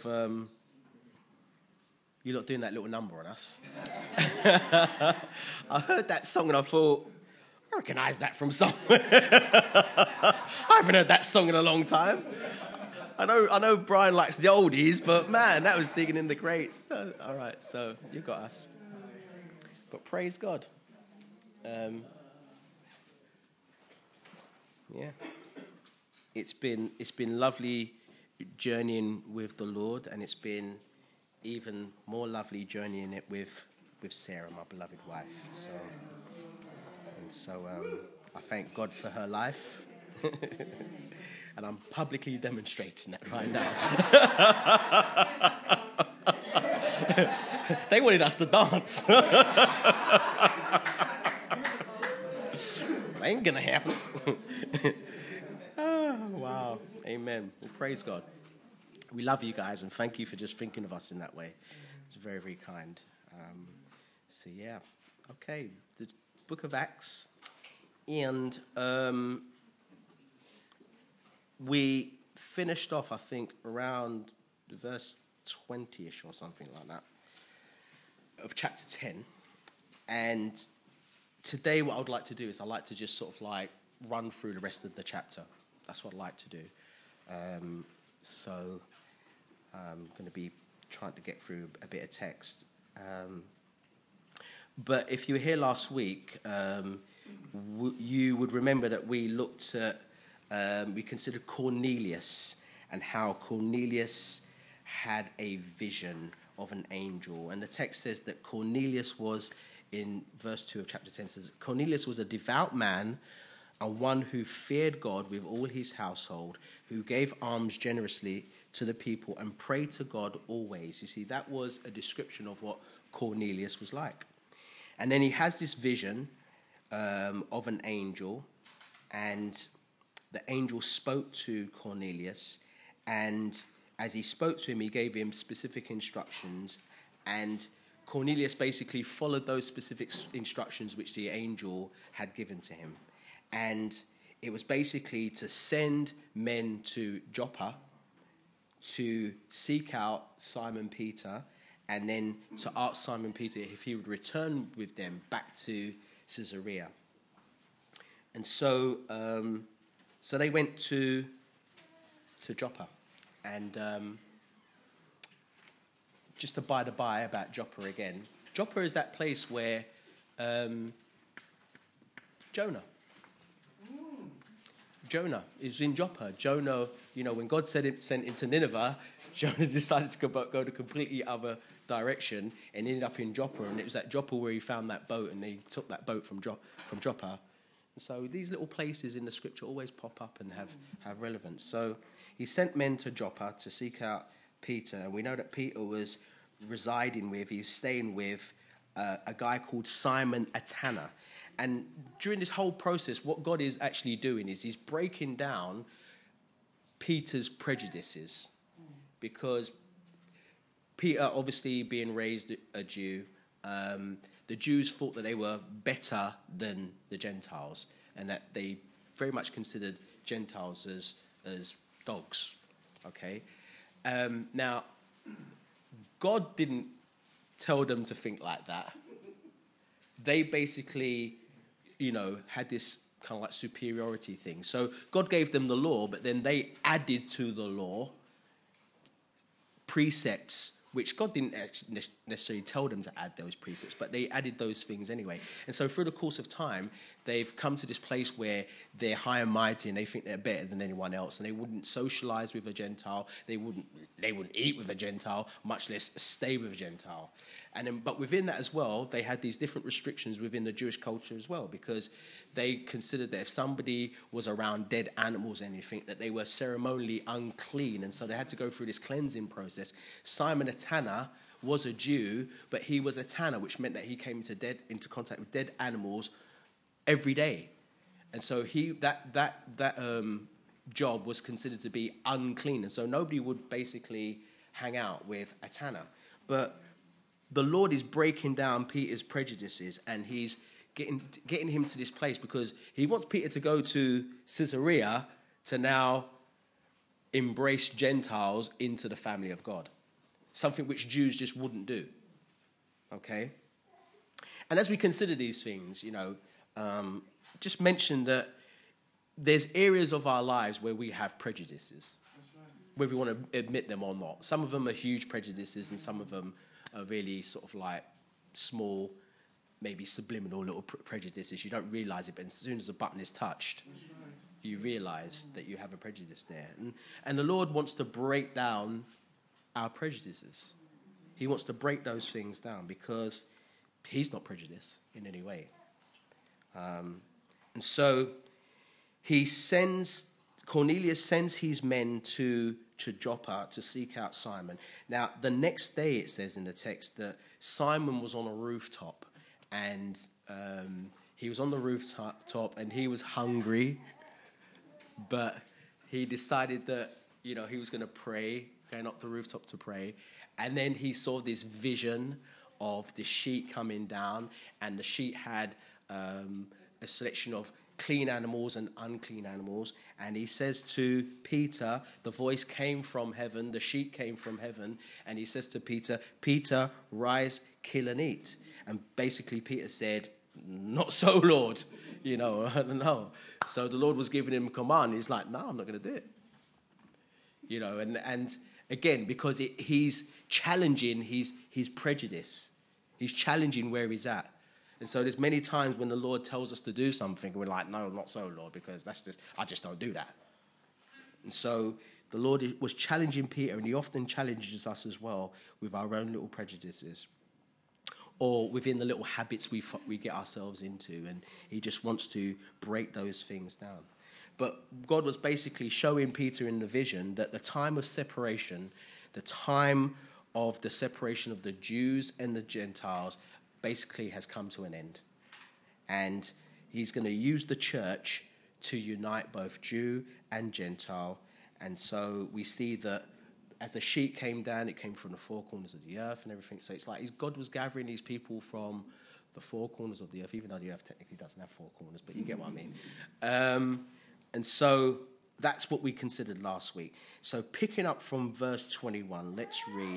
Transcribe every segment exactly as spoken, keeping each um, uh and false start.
of um, you lot doing that little number on us. I heard that song and I thought, I recognise that from somewhere. I haven't heard that song in a long time. I know I know Brian likes the oldies, but man, that was digging in the crates. Uh, all right, so you got us. But praise God. Um, yeah. It's been it's been lovely journeying with the Lord, and it's been even more lovely journeying it with with Sarah, my beloved wife. So and so um, I thank God for her life. And I'm publicly demonstrating that right now. They wanted us to dance. It ain't gonna happen. Oh, wow. Amen. Well, praise God. We love you guys, and thank you for just thinking of us in that way. It's very, very kind. Um, so, yeah. Okay. The Book of Acts. And um, we finished off, I think, around verse twenty-ish or something like that of chapter ten. And today what I would like to do is I'd like to just sort of like run through the rest of the chapter. That's what I'd like to do. Um, so I'm going to be trying to get through a bit of text. Um, but if you were here last week, um, w- you would remember that we looked at, um, we considered Cornelius and how Cornelius had a vision of an angel. And the text says that Cornelius was, in verse two of chapter ten, says, Cornelius was a devout man and one who feared God with all his household, who gave alms generously to the people and prayed to God always. You see, that was a description of what Cornelius was like. And then he has this vision um, of an angel, and the angel spoke to Cornelius, and as he spoke to him, he gave him specific instructions, and Cornelius basically followed those specific instructions which the angel had given to him. And it was basically to send men to Joppa to seek out Simon Peter, and then to ask Simon Peter if he would return with them back to Caesarea. And so um, so they went to to Joppa. And um, just to by the by about Joppa again, Joppa is that place where um, Jonah. Jonah is in Joppa. Jonah, you know, when God said it, sent him to Nineveh, Jonah decided to go, go the completely other direction and ended up in Joppa. And it was at Joppa where he found that boat, and they took that boat from jo- from Joppa. And so these little places in the scripture always pop up and have, have relevance. So he sent men to Joppa to seek out Peter. And we know that Peter was residing with, he was staying with uh, a guy called Simon Atana. And during this whole process, what God is actually doing is he's breaking down Peter's prejudices. Because Peter, obviously being raised a Jew, um, the Jews thought that they were better than the Gentiles, and that they very much considered Gentiles as, as dogs. Okay? Um, now, God didn't tell them to think like that. They basically, you know, had this kind of like superiority thing. So God gave them the law, but then they added to the law precepts, which God didn't necessarily tell them to add those precepts, but they added those things anyway. And so through the course of time, they've come to this place where they're high and mighty and they think they're better than anyone else, and they wouldn't socialize with a Gentile, they wouldn't they wouldn't eat with a Gentile, much less stay with a Gentile. And then, but within that as well, they had these different restrictions within the Jewish culture as well, because they considered that if somebody was around dead animals or anything, that they were ceremonially unclean, and so they had to go through this cleansing process. Simon a tanner was a Jew, but he was a tanner, which meant that he came into dead into contact with dead animals every day, and so he that that that um, job was considered to be unclean, and so nobody would basically hang out with a tanner. But the Lord is breaking down Peter's prejudices, and he's getting getting him to this place because he wants Peter to go to Caesarea to now embrace Gentiles into the family of God. Something which Jews just wouldn't do. Okay? And as we consider these things, you know, um, just mention that there's areas of our lives where we have prejudices, whether we want to admit them or not. Some of them are huge prejudices and some of them are really sort of like small, maybe subliminal little pre- prejudices. You don't realise it, but as soon as the button is touched, you realise that you have a prejudice there. And, and the Lord wants to break down our prejudices. He wants to break those things down because he's not prejudiced in any way. Um, and so he sends, Cornelius sends his men to, to Joppa to seek out Simon. Now, the next day it says in the text that Simon was on a rooftop and um, he was on the rooftop and he was hungry, but he decided that, you know, he was going to pray, going up the rooftop to pray. And then he saw this vision of the sheet coming down, and the sheet had um, a selection of clean animals and unclean animals. And he says to Peter, the voice came from heaven, the sheet came from heaven, and he says to Peter, Peter, rise, kill and eat. And basically Peter said, not so, Lord. You know, no. So the Lord was giving him a command. He's like, no, I'm not going to do it. You know, and, and again, because it, he's challenging his, his prejudice. He's challenging where he's at. And so there's many times when the Lord tells us to do something, we're like, no, not so, Lord, because that's just, I just don't do that. And so the Lord was challenging Peter, and he often challenges us as well with our own little prejudices, or within the little habits we we get ourselves into, and he just wants to break those things down. But God was basically showing Peter in the vision that the time of separation, the time of the separation of the Jews and the Gentiles, basically has come to an end. And he's going to use the church to unite both Jew and Gentile. And so we see that as the sheet came down, it came from the four corners of the earth and everything. So it's like God was gathering these people from the four corners of the earth, even though the earth technically doesn't have four corners, but you get what I mean. Um, and so that's what we considered last week. So picking up from verse twenty-one, let's read.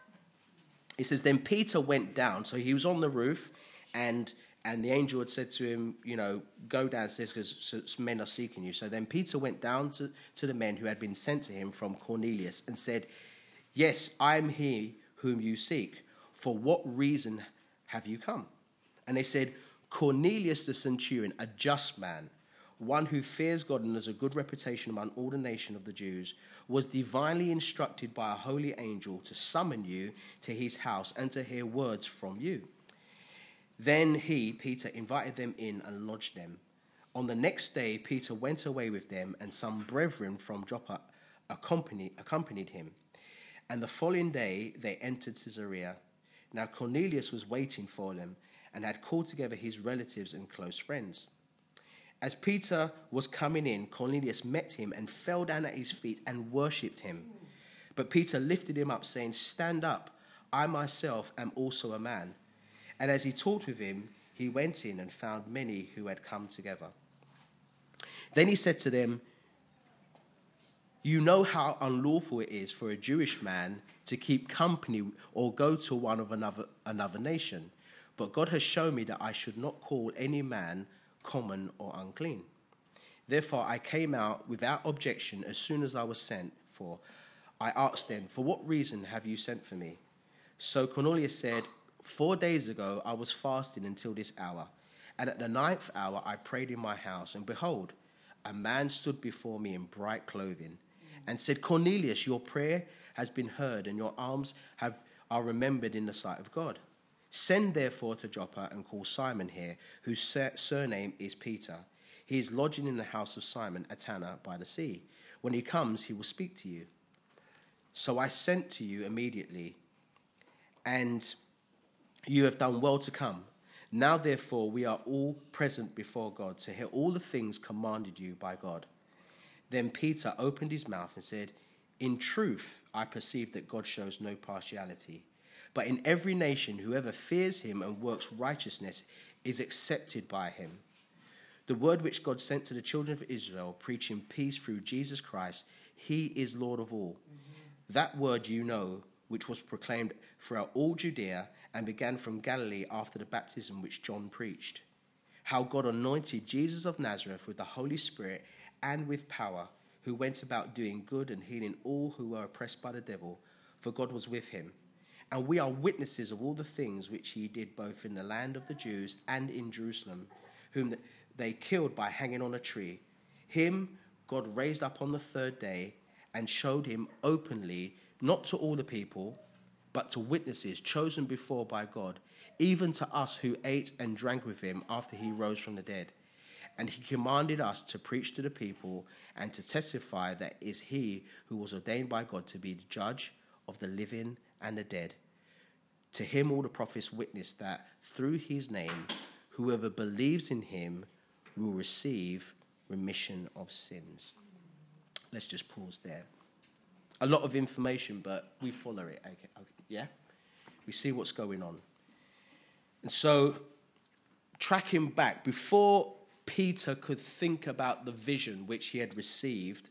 It says, then Peter went down. So he was on the roof, and and the angel had said to him, you know, go downstairs because men are seeking you. So then Peter went down to, to the men who had been sent to him from Cornelius and said, yes, I am he whom you seek. For what reason have you come? And they said, Cornelius the centurion, a just man, one who fears God and has a good reputation among all the nation of the Jews, was divinely instructed by a holy angel to summon you to his house and to hear words from you. Then he, Peter, invited them in and lodged them. On the next day, Peter went away with them, and some brethren from Joppa accompanied, accompanied him. And the following day, they entered Caesarea. Now Cornelius was waiting for them and had called together his relatives and close friends. As Peter was coming in, Cornelius met him and fell down at his feet and worshipped him. But Peter lifted him up, saying, stand up, I myself am also a man. And as he talked with him, he went in and found many who had come together. Then he said to them, you know how unlawful it is for a Jewish man to keep company or go to one of another, another nation. But God has shown me that I should not call any man common or unclean. Therefore I came out without objection as soon as I was sent for. I asked them, for what reason have you sent for me? So Cornelius said, four days ago I was fasting until this hour, and at the ninth hour I prayed in my house, and behold, a man stood before me in bright clothing, and said, Cornelius, your prayer has been heard, and your alms have are remembered in the sight of God. Send therefore to Joppa and call Simon here, whose sur- surname is Peter. He is lodging in the house of Simon, a tanner by the sea. When he comes, he will speak to you. So I sent to you immediately, and you have done well to come. Now, therefore, we are all present before God to hear all the things commanded you by God. Then Peter opened his mouth and said, in truth, I perceive that God shows no partiality. But in every nation, whoever fears him and works righteousness is accepted by him. The word which God sent to the children of Israel, preaching peace through Jesus Christ, he is Lord of all. Mm-hmm. That word you know, which was proclaimed throughout all Judea and began from Galilee after the baptism which John preached. How God anointed Jesus of Nazareth with the Holy Spirit and with power, who went about doing good and healing all who were oppressed by the devil, for God was with him. And we are witnesses of all the things which he did both in the land of the Jews and in Jerusalem, whom they killed by hanging on a tree. Him God raised up on the third day and showed him openly, not to all the people, but to witnesses chosen before by God, even to us who ate and drank with him after he rose from the dead. And he commanded us to preach to the people and to testify that it is he who was ordained by God to be the judge of the living and the dead. To him all the prophets witness that through his name, whoever believes in him will receive remission of sins. Let's just pause there. A lot of information, but we follow it. Okay, okay, yeah? We see what's going on. And so, tracking back, before Peter could think about the vision which he had received,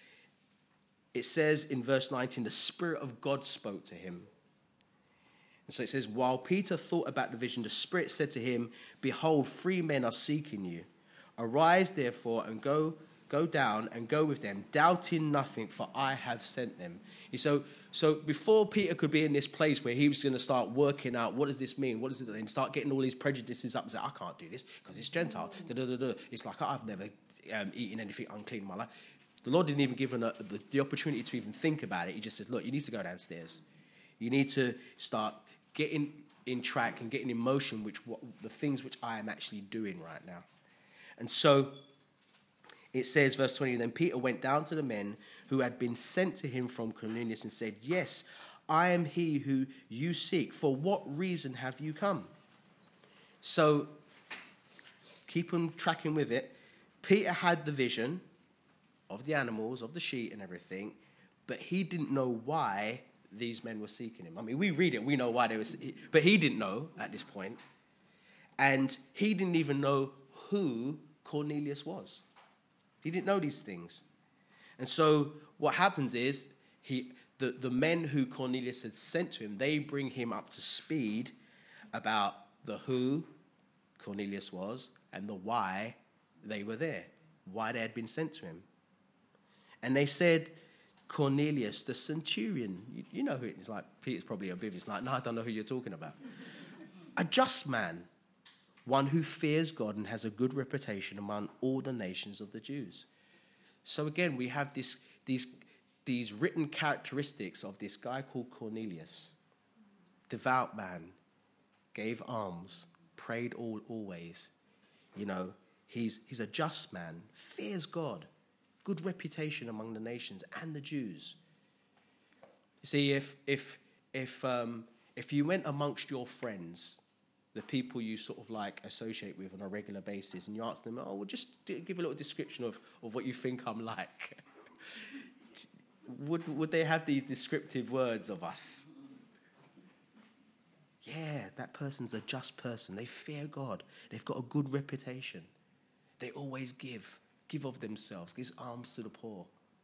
it says in verse nineteen, the Spirit of God spoke to him. And so it says, while Peter thought about the vision, the Spirit said to him, behold, three men are seeking you. Arise, therefore, and go go down and go with them, doubting nothing, for I have sent them. So, so before Peter could be in this place where he was going to start working out, what does this mean? What does it mean? And start getting all these prejudices up and say, I can't do this because it's Gentile. Da, da, da, da. It's like, I've never um, eaten anything unclean in my life. The Lord didn't even give him a, the, the opportunity to even think about it. He just says, look, you need to go downstairs. You need to start getting in track and getting in motion which what, the things which I am actually doing right now. And so it says, verse twenty, then Peter went down to the men who had been sent to him from Cornelius and said, yes, I am he who you seek. For what reason have you come? So keep on tracking with it. Peter had the vision of the animals, of the sheep and everything, but he didn't know why these men were seeking him. I mean, we read it, we know why they were, but he didn't know at this point. And he didn't even know who Cornelius was. He didn't know these things. And so what happens is he the, the men who Cornelius had sent to him, they bring him up to speed about the who Cornelius was and the why they were there, why they had been sent to him. And they said, Cornelius, the centurion, you, you know who it is. Like, Peter's probably a bit, he's like, no, I don't know who you're talking about. A just man, one who fears God and has a good reputation among all the nations of the Jews. So again, we have this, these, these written characteristics of this guy called Cornelius. Devout man, gave alms, prayed all always. You know, he's, he's a just man, fears God, good reputation among the nations and the Jews. You see, if, if, if, um, if you went amongst your friends, the people you sort of like associate with on a regular basis, and you ask them, oh, well, just give a little description of, of what you think I'm like. would, would they have these descriptive words of us? Yeah, that person's a just person. They fear God. They've got a good reputation. They always give, give of themselves, gives alms to the poor.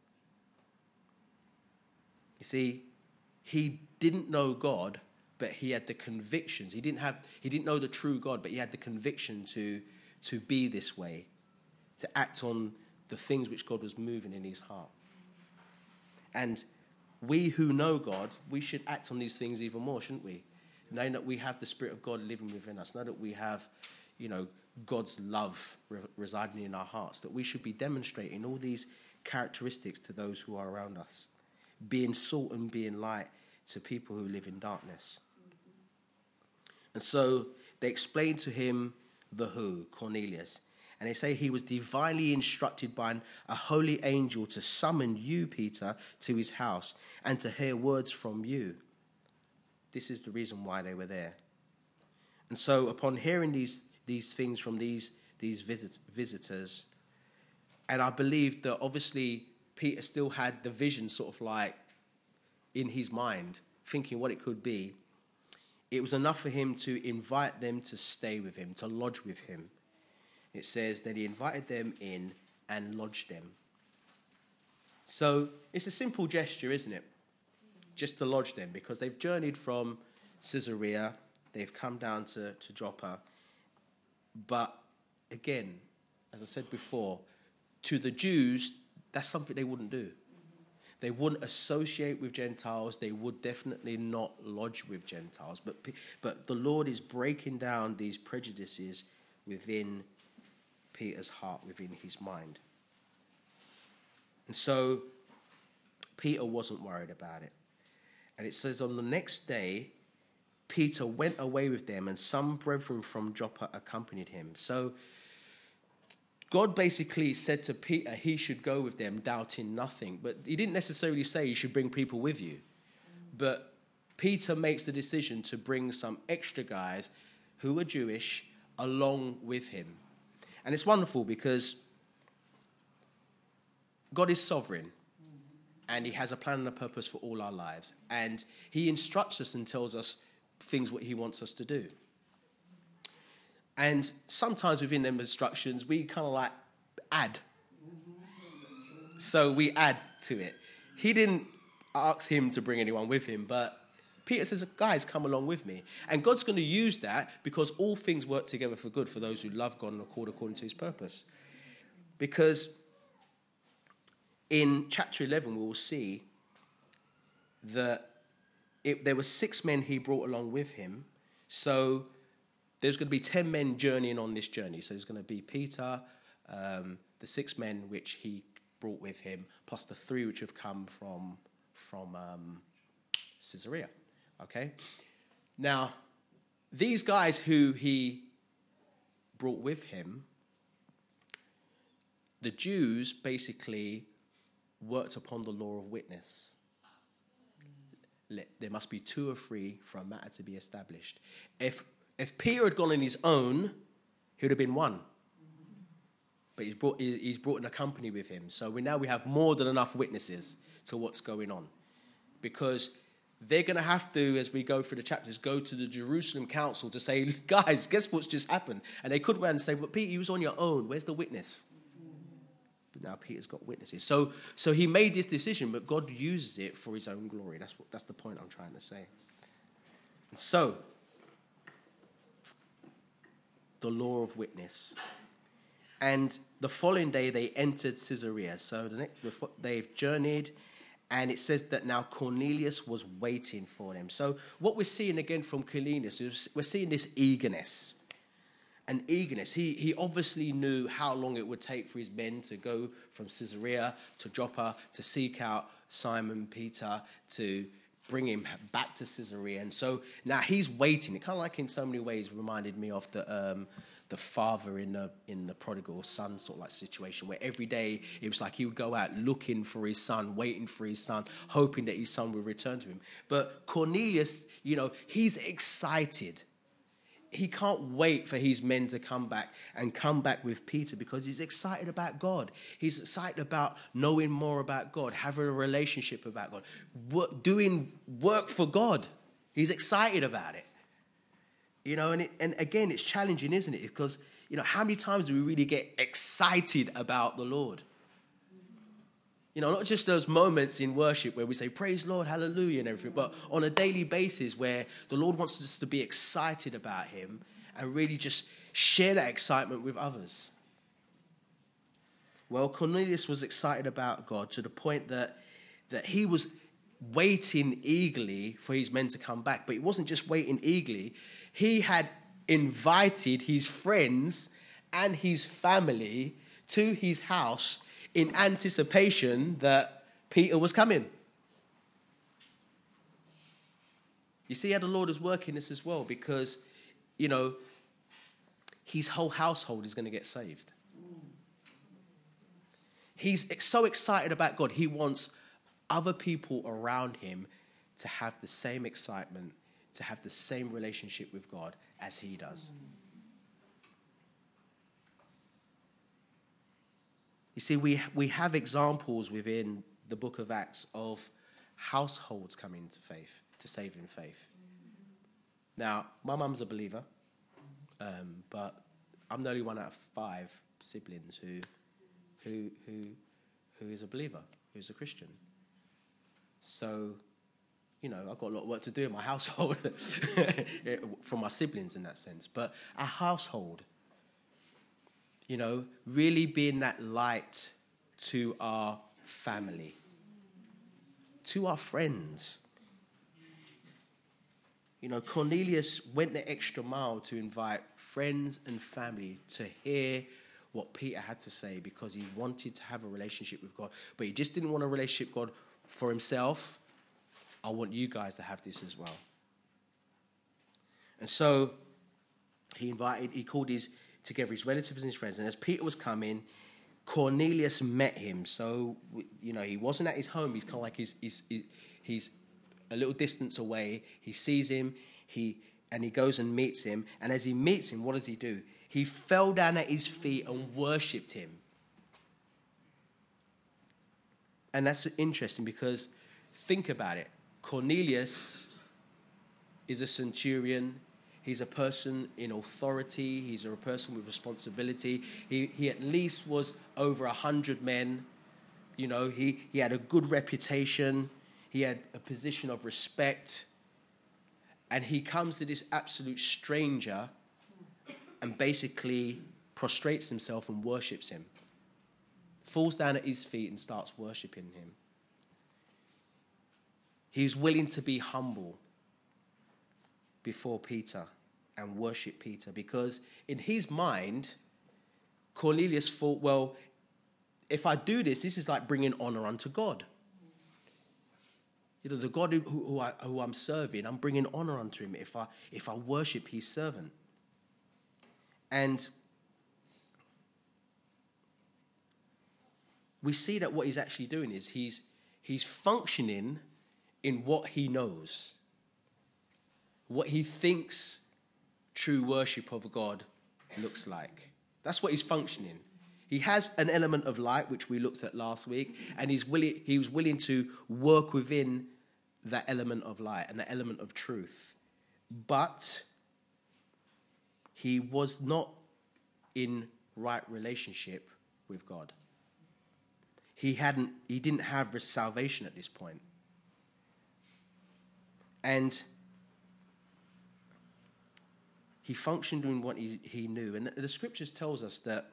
You see, he didn't know God, but he had the convictions. He didn't have, he didn't know the true God, but he had the conviction to, to be this way, to act on the things which God was moving in his heart. And we who know God, we should act on these things even more, shouldn't we? Knowing that we have the Spirit of God living within us, know that we have, you know, God's love re- residing in our hearts, that we should be demonstrating all these characteristics to those who are around us, being salt and being light to people who live in darkness. And so they explained to him the who, Cornelius. And they say he was divinely instructed by an, a holy angel to summon you, Peter, to his house and to hear words from you. This is the reason why they were there. And so upon hearing these, these things from these, these visit, visitors, and I believe that obviously Peter still had the vision sort of like in his mind, thinking what it could be, it was enough for him to invite them to stay with him, to lodge with him. It says that he invited them in and lodged them. So it's a simple gesture, isn't it? Just to lodge them, because they've journeyed from Caesarea, they've come down to, to Joppa. But again, as I said before, to the Jews, that's something they wouldn't do. They wouldn't associate with Gentiles. They would definitely not lodge with Gentiles. But, but the Lord is breaking down these prejudices within Peter's heart, within his mind. And so Peter wasn't worried about it. And it says, on the next day, Peter went away with them, and some brethren from Joppa accompanied him. So God basically said to Peter he should go with them, doubting nothing. But he didn't necessarily say you should bring people with you. But Peter makes the decision to bring some extra guys who are Jewish along with him. And it's wonderful because God is sovereign. And he has a plan and a purpose for all our lives. And he instructs us and tells us things what he wants us to do. And sometimes within them instructions, we kind of like add. So we add to it. He didn't ask him to bring anyone with him, but Peter says, guys, come along with me. And God's going to use that because all things work together for good for those who love God and are called according to his purpose. Because in chapter eleven, we will see that it, there were six men he brought along with him. So there's going to be ten men journeying on this journey. So there's going to be Peter, um, the six men which he brought with him, plus the three which have come from, from um, Caesarea. Okay? Now, these guys who he brought with him, the Jews basically worked upon the law of witness. There must be two or three for a matter to be established. If if Peter had gone on his own, he would have been one. But he's brought he's brought in a company with him. So we now we have more than enough witnesses to what's going on. Because they're going to have to, as we go through the chapters, go to the Jerusalem council to say, guys, guess what's just happened? And they could run and say, but Peter, you was on your own. Where's the witness? Now Peter's got witnesses. So so he made this decision, but God uses it for his own glory. That's what that's the point I'm trying to say. So the law of witness. And the following day they entered Caesarea. So the next, they've journeyed, and it says that now Cornelius was waiting for them. So what we're seeing again from Cornelius is we're seeing this eagerness. An eagerness. He he obviously knew how long it would take for his men to go from Caesarea to Joppa to seek out Simon Peter to bring him back to Caesarea. And so now he's waiting. It kind of like in so many ways reminded me of the um, the father in the in the prodigal son sort of like situation where every day it was like he would go out looking for his son, waiting for his son, hoping that his son would return to him. But Cornelius, you know, he's excited. He can't wait for his men to come back and come back with Peter because he's excited about God. He's excited about knowing more about God, having a relationship about God, work, doing work for God. He's excited about it. You know, and it, and again, it's challenging, isn't it? Because, you know, how many times do we really get excited about the Lord? You know, not just those moments in worship where we say, praise Lord, hallelujah and everything, but on a daily basis where the Lord wants us to be excited about him and really just share that excitement with others. Well, Cornelius was excited about God to the point that, that he was waiting eagerly for his men to come back. But he wasn't just waiting eagerly. He had invited his friends and his family to his house in anticipation that Peter was coming. You see how the Lord is working this as well because, you know, his whole household is going to get saved. He's so excited about God. He wants other people around him to have the same excitement, to have the same relationship with God as he does. You see, we we have examples within the book of Acts of households coming to faith, to saving faith. Now, my mum's a believer, um, but I'm the only one out of five siblings who, who, who, who is a believer. who's a Christian. So, you know, I've got a lot of work to do in my household from my siblings in that sense. But our household, you know, really being that light to our family, to our friends. You know, Cornelius went the extra mile to invite friends and family to hear what Peter had to say because he wanted to have a relationship with God. But he just didn't want a relationship with God for himself. I want you guys to have this as well. And so he invited, he called his together his relatives and his friends. And as Peter was coming, Cornelius met him. So, you know, he wasn't at his home. He's kind of like he's, he's, he's a little distance away. He sees him, he and he goes and meets him. And as he meets him, what does he do? He fell down at his feet and worshipped him. And that's interesting because think about it. Cornelius is a centurion. He's a person in authority. He's a person with responsibility. He, he at least was over a hundred men. You know, he, he had a good reputation. He had a position of respect. And he comes to this absolute stranger and basically prostrates himself and worships him. Falls down at his feet and starts worshipping him. He's willing to be humble before Peter and worship Peter because in his mind, Cornelius thought, well, if I do this, this is like bringing honor unto God. You know, the God who, who, I, who I'm serving, I'm bringing honor unto him if I, if I worship his servant. And we see that what he's actually doing is he's he's functioning in what he knows, what he thinks true worship of God looks like. That's what he's functioning. He has an element of light, which we looked at last week, and he's willing, he was willing to work within that element of light and the element of truth. But he was not in right relationship with God. He hadn't, he didn't have salvation at this point. And he functioned in what he, he knew. And the scriptures tells us that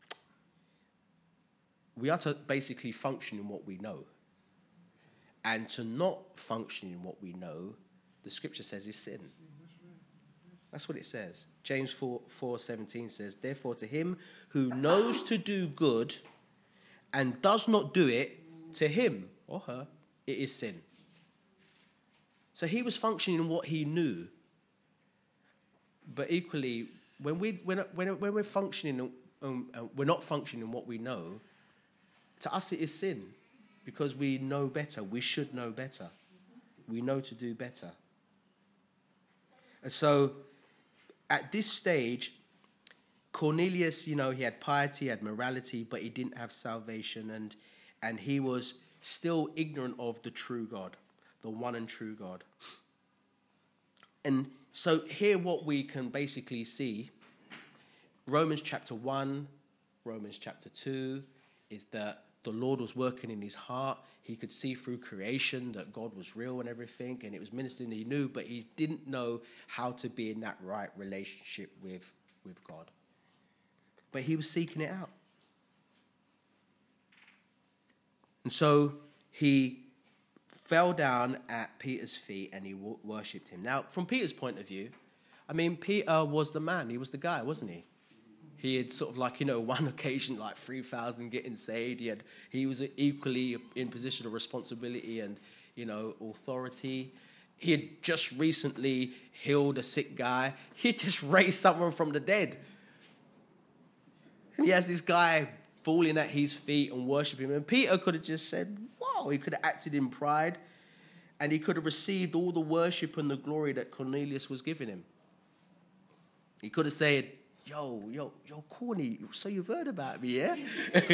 we are to basically function in what we know. And to not function in what we know, the scripture says is sin. That's what it says. James four, four seventeen says, therefore to him who knows to do good and does not do it, to him or her, it is sin. So he was functioning in what he knew. But equally, when, we, when, when, when we're functioning, um, uh, we're not functioning in what we know, to us it is sin because we know better. We should know better. We know to do better. And so at this stage, Cornelius, you know, he had piety, he had morality, but he didn't have salvation. And, and he was still ignorant of the true God, the one and true God. And so here what we can basically see, Romans chapter one, Romans chapter two, is that the Lord was working in his heart. He could see through creation that God was real and everything, and it was ministering he knew, but he didn't know how to be in that right relationship with, with God. But he was seeking it out. And so he fell down at Peter's feet and he worshipped him. Now, from Peter's point of view, I mean, Peter was the man. He was the guy, wasn't he? He had sort of like, you know, one occasion, like three thousand getting saved. He had, he was equally in position of responsibility and, you know, authority. He had just recently healed a sick guy. He had just raised someone from the dead. And he has this guy falling at his feet and worshiping him. And Peter could have just said, wow, he could have acted in pride. And he could have received all the worship and the glory that Cornelius was giving him. He could have said, yo, yo, yo, Corny, so you've heard about me, yeah?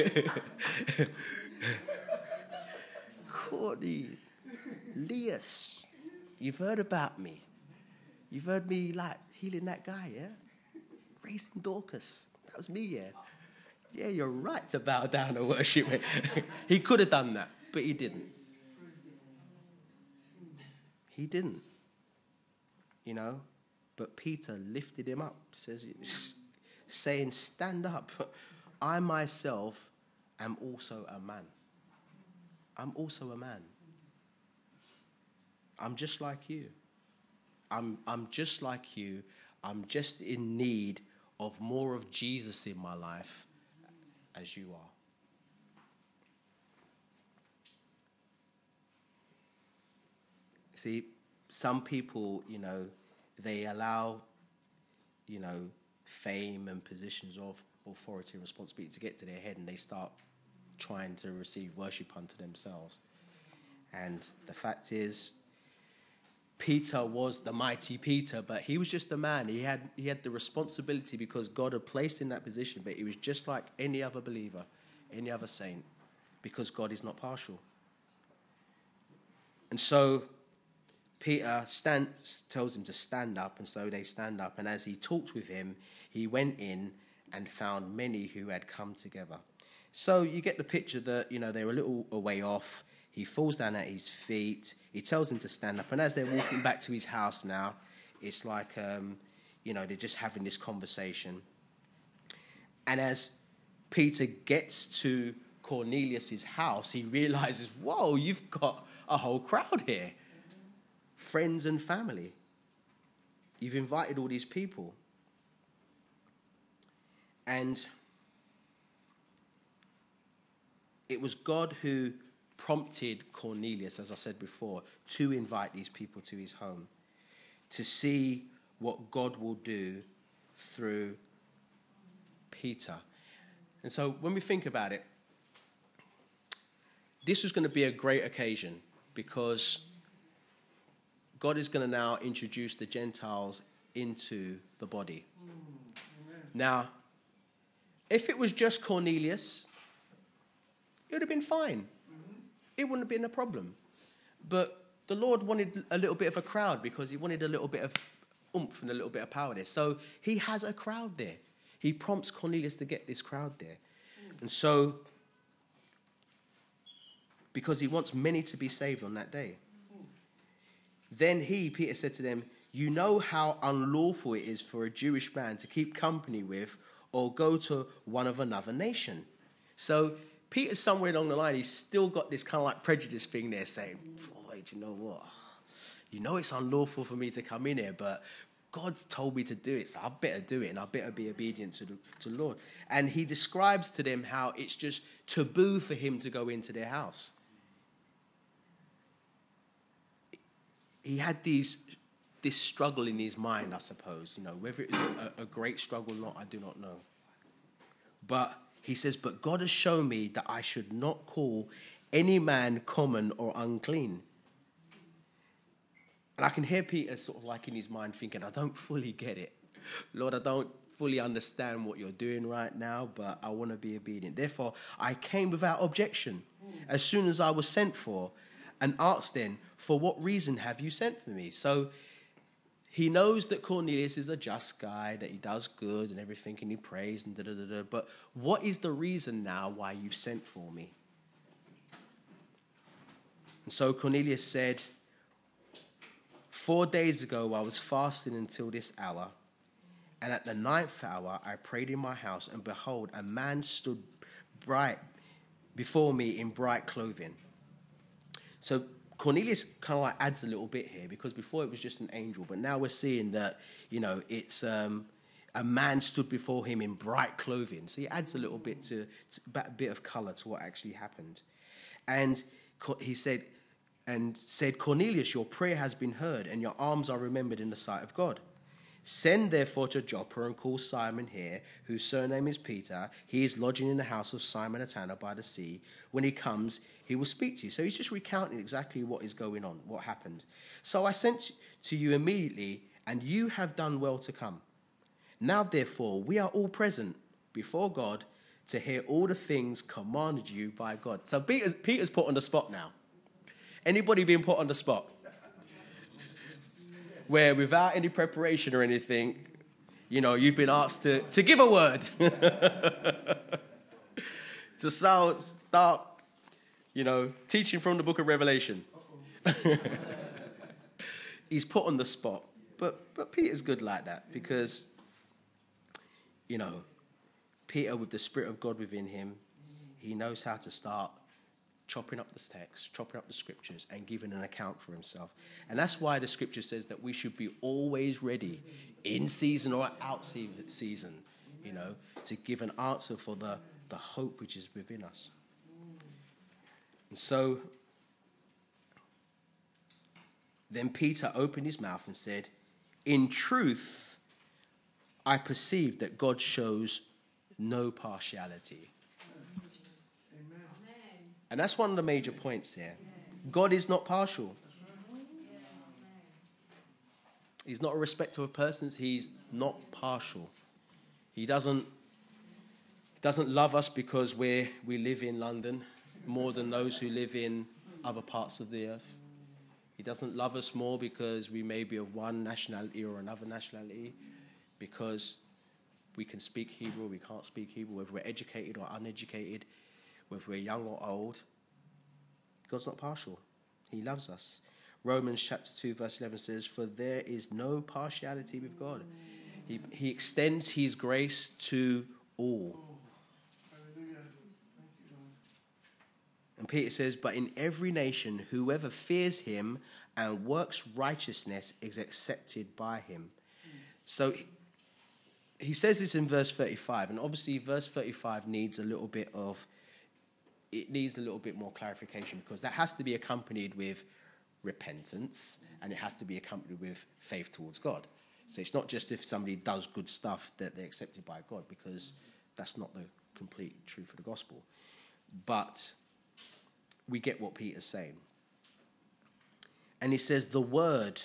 Corny, Leas, you've heard about me. You've heard me, like, healing that guy, yeah? Raising Dorcas. That was me, yeah? Yeah, you're right to bow down and worship me. He could have done that, but he didn't. He didn't. You know, but Peter lifted him up, says, saying, stand up. I myself am also a man. I'm also a man. I'm just like you. I'm, I'm just like you. I'm just in need of more of Jesus in my life as you are. See, some people, you know, they allow, you know, fame and positions of authority and responsibility to get to their head, and they start trying to receive worship unto themselves. And the fact is, Peter was the mighty Peter, but he was just a man. He had he had the responsibility because God had placed in that position, but he was just like any other believer, any other saint, because God is not partial. And so Peter stands, tells him to stand up, and so they stand up. And as he talked with him, he went in and found many who had come together. So you get the picture that, you know, they're a little way off. He falls down at his feet. He tells him to stand up. And as they're walking back to his house now, it's like, um, you know, they're just having this conversation. And as Peter gets to Cornelius' house, he realizes, whoa, you've got a whole crowd here. Friends and family. You've invited all these people. And it was God who prompted Cornelius, as I said before, to invite these people to his home, to see what God will do through Peter. And so when we think about it, this was going to be a great occasion because God is going to now introduce the Gentiles into the body. Now, if it was just Cornelius, it would have been fine. It wouldn't have been a problem. But the Lord wanted a little bit of a crowd because he wanted a little bit of oomph and a little bit of power there. So he has a crowd there. He prompts Cornelius to get this crowd there. And so, because he wants many to be saved on that day. Then he, Peter, said to them, you know how unlawful it is for a Jewish man to keep company with or go to one of another nation. So Peter's somewhere along the line, he's still got this kind of like prejudice thing there saying, boy, do you know what? You know it's unlawful for me to come in here, but God's told me to do it, so I better do it, and I better be obedient to the, to the Lord. And he describes to them how it's just taboo for him to go into their house. He had these, this struggle in his mind, I suppose, you know, whether it was a, a great struggle or not, I do not know. But he says, but God has shown me that I should not call any man common or unclean. And I can hear Peter sort of like in his mind thinking, I don't fully get it. Lord, I don't fully understand what you're doing right now, but I want to be obedient. Therefore, I came without objection as soon as I was sent for and asked then, for what reason have you sent for me? So he knows that Cornelius is a just guy, that he does good and everything, and he prays and da-da-da-da. But what is the reason now why you've sent for me? And so Cornelius said, four days ago I was fasting until this hour, and at the ninth hour I prayed in my house, and behold, a man stood bright before me in bright clothing. So Cornelius kind of like adds a little bit here, because before it was just an angel, but now we're seeing that, you know, it's um, a man stood before him in bright clothing. So he adds a little bit to, to a bit of color to what actually happened. And he said, and said, Cornelius, your prayer has been heard, and your alms are remembered in the sight of God. Send therefore to Joppa and call Simon here, whose surname is Peter. He is lodging in the house of Simon a tanner by the sea. When he comes, he will speak to you. So he's just recounting exactly what is going on, what happened. So I sent to you immediately, and you have done well to come. Now, therefore, we are all present before God to hear all the things commanded you by God. So Peter's, Peter's put on the spot now. Anybody being put on the spot? Where without any preparation or anything, you know, you've been asked to, to give a word. to start, start, You know, teaching from the book of Revelation. He's put on the spot. But but Peter's good like that because, you know, Peter with the Spirit of God within him, he knows how to start chopping up the text, chopping up the scriptures, and giving an account for himself. And that's why the scripture says that we should be always ready, in season or out season, you know, to give an answer for the, the hope which is within us. And so then Peter opened his mouth and said, "In truth, I perceive that God shows no partiality." And that's one of the major points here. God is not partial. He's not a respecter of persons. He's not partial. He doesn't, doesn't love us because we're, we live in London more than those who live in other parts of the earth. He doesn't love us more because we may be of one nationality or another nationality, because we can speak Hebrew, we can't speak Hebrew, whether we're educated or uneducated, whether we're young or old. God's not partial. He loves us. Romans chapter two verse eleven says, "For there is no partiality with God." He, he extends his grace to all. And Peter says, "But in every nation, whoever fears him and works righteousness is accepted by him." So he says this in verse thirty-five, and obviously verse thirty-five needs a little bit of it needs a little bit more clarification, because that has to be accompanied with repentance and it has to be accompanied with faith towards God. So it's not just if somebody does good stuff that they're accepted by God, because that's not the complete truth of the gospel. But we get what Peter's saying. And he says the word,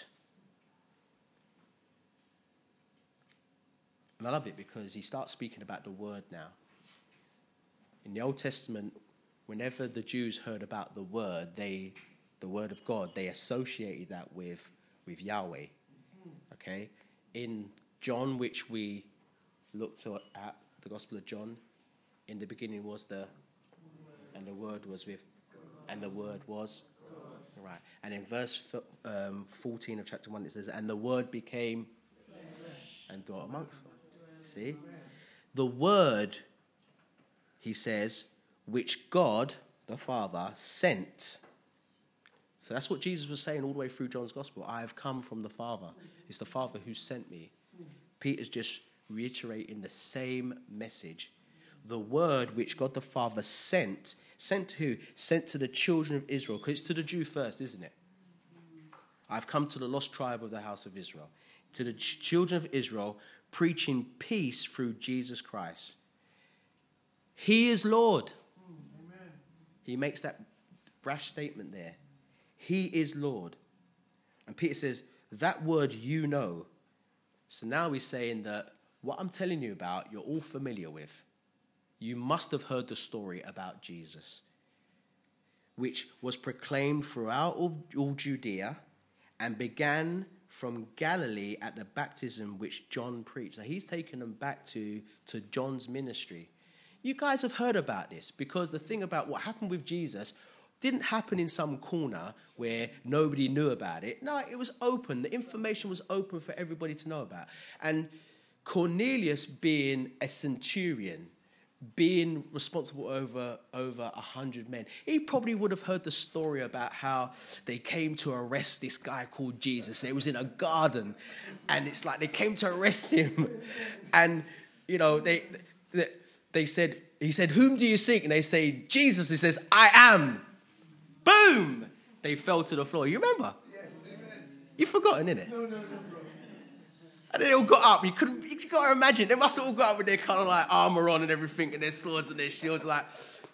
and I love it because he starts speaking about the word now. In the Old Testament, whenever the Jews heard about the word, they, the word of God, they associated that with, with Yahweh. Okay? In John, which we looked at, the Gospel of John, in the beginning was the, and the word was with, and the word was, right. And in verse um, fourteen of chapter one, it says, "And the word became and dwelt amongst them." See? The word, he says, which God, the Father, sent. So that's what Jesus was saying all the way through John's Gospel. I have come from the Father. It's the Father who sent me. Peter's just reiterating the same message. The word which God the Father sent. Sent to who? Sent to the children of Israel. Because it's to the Jew first, isn't it? I've come to the lost tribe of the house of Israel. To the ch- children of Israel, preaching peace through Jesus Christ. He is Lord. Amen. He makes that brash statement there. He is Lord. And Peter says, that word you know. So now he's saying that what I'm telling you about, you're all familiar with. You must have heard the story about Jesus, which was proclaimed throughout all, all Judea and began from Galilee at the baptism which John preached. Now he's taken them back to, to John's ministry. You guys have heard about this, because the thing about what happened with Jesus didn't happen in some corner where nobody knew about it. No, it was open. The information was open for everybody to know about. And Cornelius, being a centurion, being responsible over over a hundred men, he probably would have heard the story about how they came to arrest this guy called Jesus. They was in a garden, and it's like they came to arrest him, and you know they they, they said he said, "Whom do you seek?" And they say, "Jesus." He says, "I am." Boom! They fell to the floor. You remember? Yes. Amen. You've forgotten, innit? No, no, no, bro. And they all got up. You couldn't. You got to imagine. They must have all got up with their kind of like armor on and everything, and their swords and their shields. Like,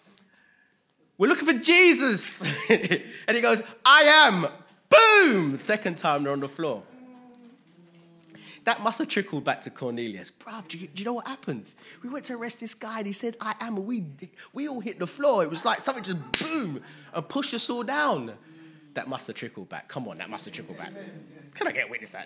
we're looking for Jesus. And he goes, "I am." Boom! Second time they're on the floor. That must have trickled back to Cornelius. Bruv, do you, do you know what happened? We went to arrest this guy, and he said, "I am." And we we all hit the floor. It was like something just boom and pushed us all down. That must have trickled back. Come on, that must have trickled back. Can I get a witness out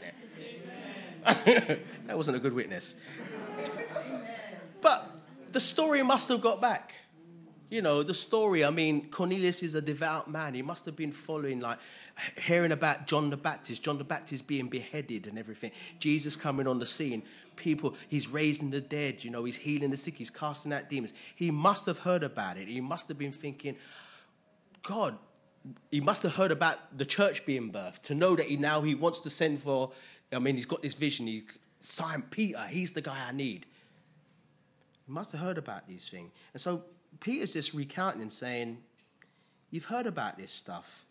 there? That wasn't a good witness. But the story must have got back. You know, the story, I mean, Cornelius is a devout man. He must have been following, like, hearing about John the Baptist, John the Baptist being beheaded and everything. Jesus coming on the scene. People, he's raising the dead, you know, he's healing the sick, he's casting out demons. He must have heard about it. He must have been thinking, God, he must have heard about the church being birthed to know that he now he wants to send for, I mean, he's got this vision. He, Simon Peter, he's the guy I need. He must have heard about these things. And so Peter's just recounting and saying, you've heard about this stuff.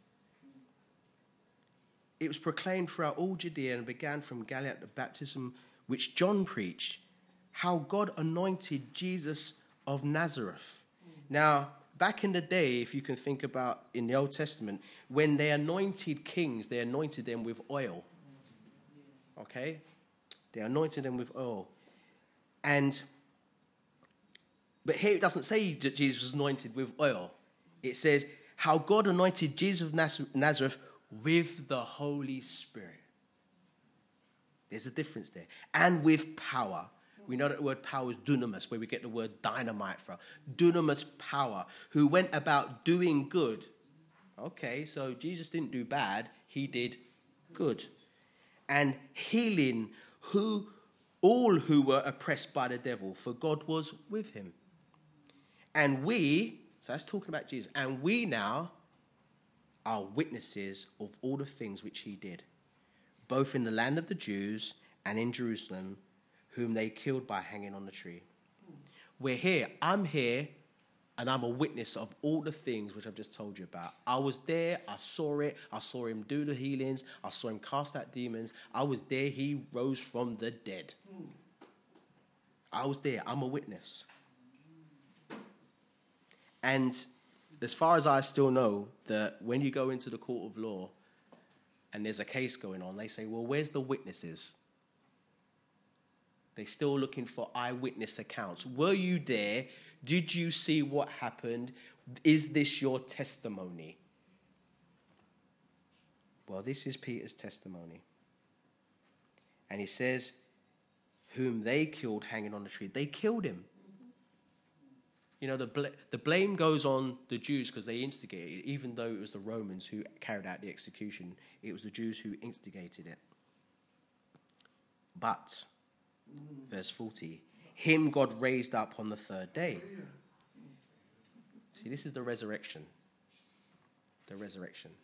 It was proclaimed throughout all Judea and began from Galilee, the baptism which John preached, how God anointed Jesus of Nazareth. Now, back in the day, if you can think about in the Old Testament, when they anointed kings, they anointed them with oil. Okay? They anointed them with oil. And But here it doesn't say that Jesus was anointed with oil. It says how God anointed Jesus of Nazareth with the Holy Spirit. There's a difference there. And with power. We know that the word power is dunamis, where we get the word dynamite from. Dunamis power, who went about doing good. Okay, so Jesus didn't do bad. He did good. And healing who all who were oppressed by the devil, for God was with him. And we, so that's talking about Jesus, and we now are witnesses of all the things which he did, both in the land of the Jews and in Jerusalem, whom they killed by hanging on the tree. We're here. I'm here, and I'm a witness of all the things which I've just told you about. I was there. I saw it. I saw him do the healings. I saw him cast out demons. I was there. He rose from the dead. I was there. I'm a witness. And as far as I still know, that when you go into the court of law and there's a case going on, they say, well, where's the witnesses? They're still looking for eyewitness accounts. Were you there? Did you see what happened? Is this your testimony? Well, this is Peter's testimony. And he says, whom they killed hanging on the tree. They killed him. You know, the, bl- the blame goes on the Jews because they instigated it, even though it was the Romans who carried out the execution. It was the Jews who instigated it. But, verse forty, him God raised up on the third day. See, this is the resurrection. The resurrection.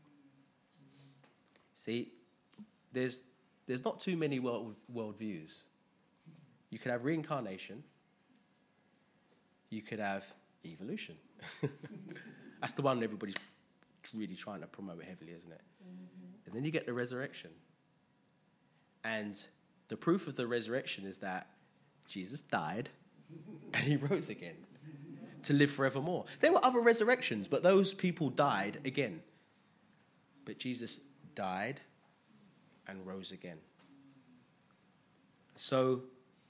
See, there's there's not too many world worldviews. You could have reincarnation. You could have evolution. That's the one everybody's really trying to promote heavily, isn't it? Mm-hmm. And then you get the resurrection. And the proof of the resurrection is that Jesus died and he rose again to live forevermore. There were other resurrections, but those people died again. But Jesus died and rose again. So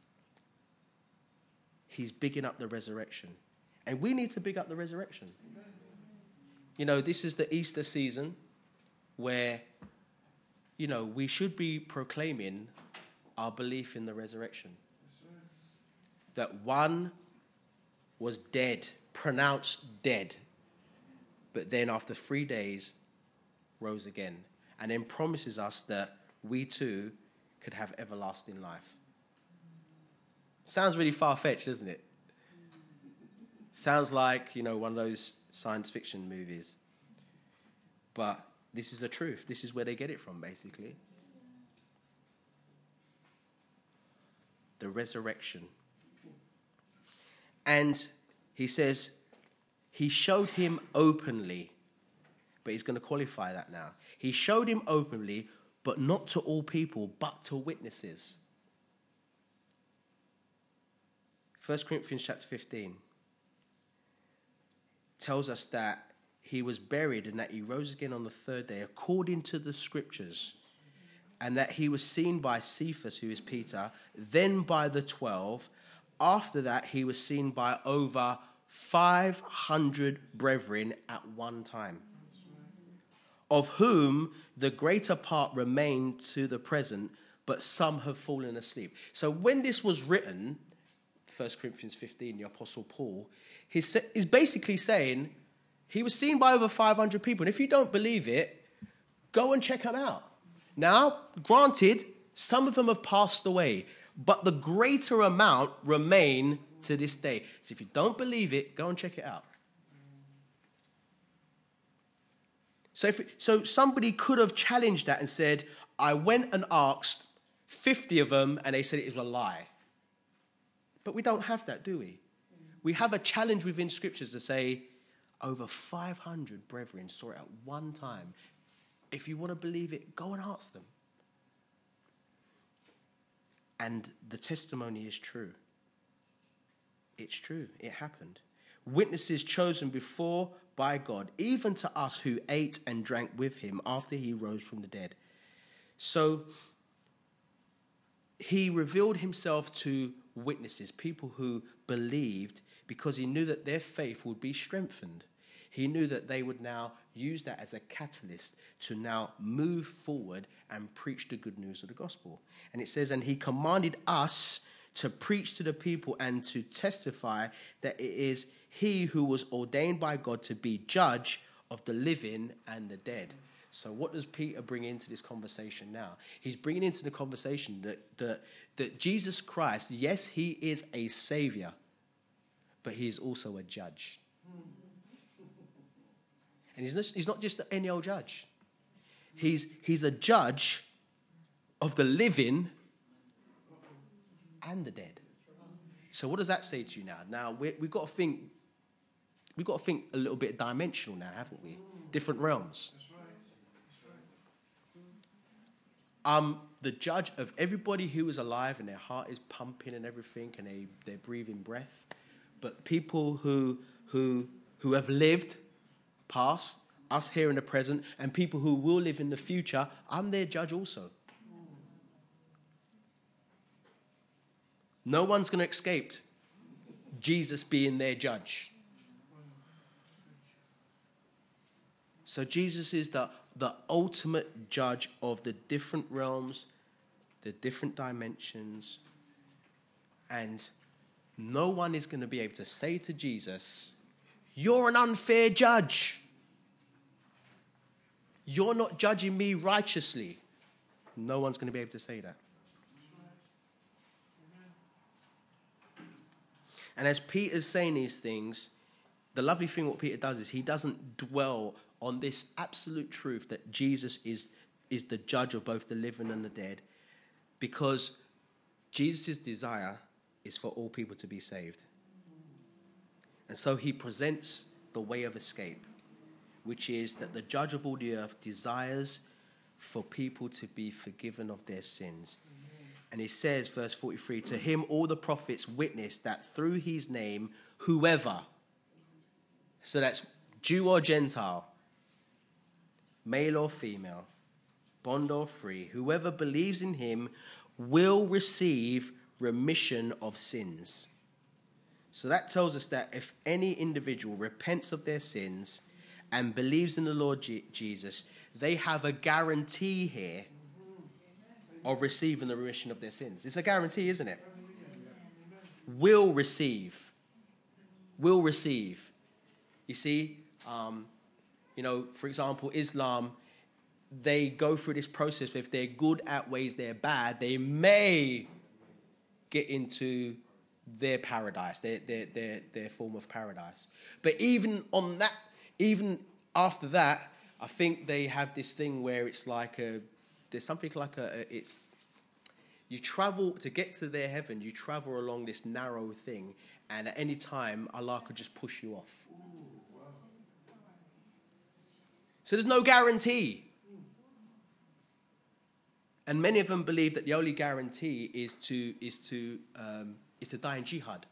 he's bigging up the resurrection. And we need to big up the resurrection. You know, this is the Easter season where, you know, we should be proclaiming our belief in the resurrection. That one was dead, pronounced dead, but then after three days rose again. And then promises us that we too could have everlasting life. Sounds really far-fetched, doesn't it? Sounds like, you know, one of those science fiction movies. But this is the truth. This is where they get it from, basically. The resurrection. And he says, he showed him openly. But he's going to qualify that now. He showed him openly, but not to all people, but to witnesses. First Corinthians chapter fifteen tells us that he was buried and that he rose again on the third day according to the scriptures, and that he was seen by Cephas, who is Peter, then by the twelve. After that, he was seen by over five hundred brethren at one time, of whom the greater part remain to the present, but some have fallen asleep. So when this was written, First Corinthians fifteen, the Apostle Paul, he's, he's basically saying he was seen by over five hundred people. And if you don't believe it, go and check him out. Now, granted, some of them have passed away, but the greater amount remain to this day. So if you don't believe it, go and check it out. So, if, so somebody could have challenged that and said, I went and asked fifty of them and they said it was a lie. But we don't have that, do we? We have a challenge within scriptures to say over five hundred brethren saw it at one time. If you want to believe it, go and ask them. And the testimony is true. It's true. It happened. Witnesses chosen before by God, even to us who ate and drank with him after he rose from the dead. So he revealed himself to witnesses, people who believed, because he knew that their faith would be strengthened. He knew that they would now use that as a catalyst to now move forward and preach the good news of the gospel. And it says, and he commanded us to preach to the people and to testify that it is he who was ordained by God to be judge of the living and the dead. So what does Peter bring into this conversation now? He's bringing into the conversation that, that, that Jesus Christ, yes, he is a savior, but he is also a judge. And he's not, he's not just any old judge. He's, he's a judge of the living and the dead. So what does that say to you now? Now, we, we've got to think, we've got to think a little bit dimensional now, haven't we? Different realms. Um, the judge of everybody who is alive and their heart is pumping and everything and they, they're breathing breath. But people who, who, who have lived past, us here in the present, and people who will live in the future, I'm their judge also. No one's going to escape Jesus being their judge. So Jesus is the, the ultimate judge of the different realms, the different dimensions, and no one is going to be able to say to Jesus, you're an unfair judge. You're not judging me righteously. No one's going to be able to say that. And as Peter's saying these things, the lovely thing what Peter does is he doesn't dwell on this absolute truth that Jesus is, is the judge of both the living and the dead, because Jesus' desire is for all people to be saved. And so he presents the way of escape, which is that the judge of all the earth desires for people to be forgiven of their sins. And he says, verse forty-three, to him all the prophets witness that through his name, whoever, so that's Jew or Gentile, male or female, bond or free, whoever believes in him will receive remission of sins. So that tells us that if any individual repents of their sins and believes in the Lord G- Jesus, they have a guarantee here of receiving the remission of their sins. It's a guarantee, isn't it? Will receive. Will receive. You see, um, you know, for example, Islam, they go through this process. If their good outweighs their bad, they may get into their paradise, their, their, their, their form of paradise. But even on that, even after that, I think they have this thing where it's like a, there's something like a, it's, you travel, to get to their heaven, you travel along this narrow thing, and at any time, Allah could just push you off. So there's no guarantee. And many of them believe that the only guarantee is to, is to, um, is to die in jihad.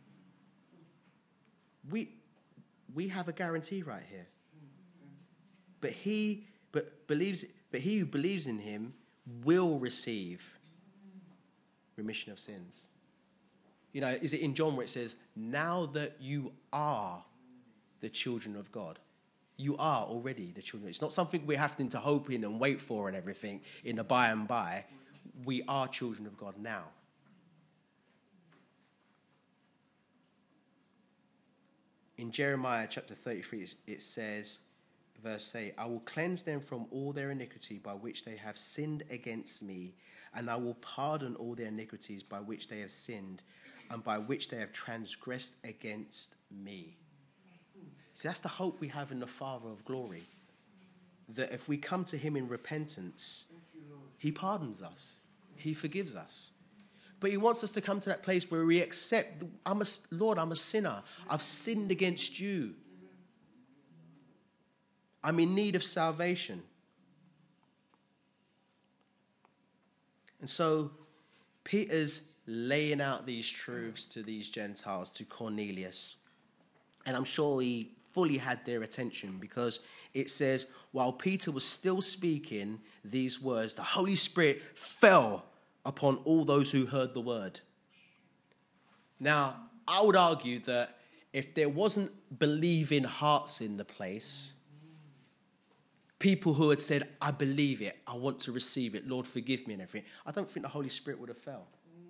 We, we have a guarantee right here. But he, but believes, but he who believes in him will receive remission of sins. You know, is it in John where it says, now that you are the children of God? You are already the children. It's not something we're having to hope in and wait for and everything in the by and by. We are children of God now. in Jeremiah chapter thirty-three, it says, verse eight, I will cleanse them from all their iniquity by which they have sinned against me, and I will pardon all their iniquities by which they have sinned, and by which they have transgressed against me. See, that's the hope we have in the Father of glory. That if we come to him in repentance, he pardons us. He forgives us. But he wants us to come to that place where we accept, I'm a, Lord, I'm a sinner. I've sinned against you. I'm in need of salvation. And so Peter's laying out these truths to these Gentiles, to Cornelius. And I'm sure he fully had their attention, because it says, while Peter was still speaking these words, the Holy Spirit fell upon all those who heard the word. Now, I would argue that if there wasn't believing hearts in the place, people who had said, I believe it, I want to receive it, Lord, forgive me and everything, I don't think the Holy Spirit would have fell.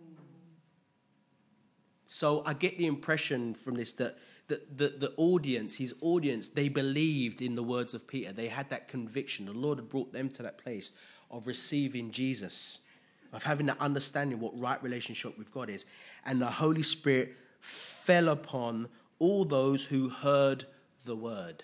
So I get the impression from this that the, the, the audience, his audience, they believed in the words of Peter. They had that conviction. The Lord had brought them to that place of receiving Jesus, of having that understanding what right relationship with God is. And the Holy Spirit fell upon all those who heard the word.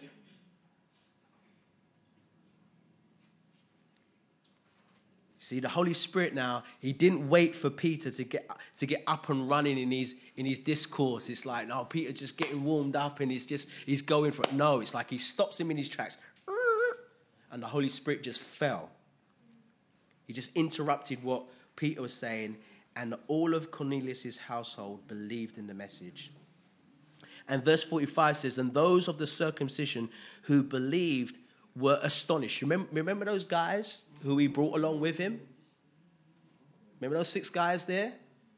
See, the Holy Spirit now, he didn't wait for Peter to get to get up and running in his in his discourse. It's like, no, Peter just getting warmed up and he's just he's going for it. No, it's like he stops him in his tracks. And the Holy Spirit just fell. He just interrupted what Peter was saying, and all of Cornelius' household believed in the message. And verse forty-five says, and those of the circumcision who believed were astonished. Remember, remember those guys who he brought along with him? Remember those six guys there?